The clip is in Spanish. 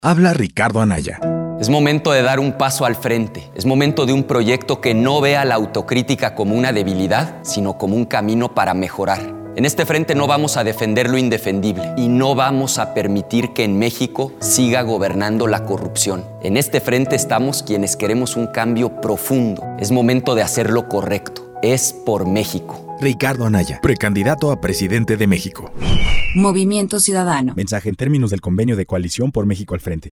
Habla Ricardo Anaya. Es momento de dar un paso al frente. Es momento de un proyecto que no vea la autocrítica como una debilidad, sino como un camino para mejorar. En este frente no vamos a defender lo indefendible y no vamos a permitir que en México siga gobernando la corrupción. En este frente estamos quienes queremos un cambio profundo. Es momento de hacer lo correcto. Es por México. Ricardo Anaya, precandidato a presidente de México. Movimiento Ciudadano. Mensaje en términos del convenio de Coalición por México al Frente.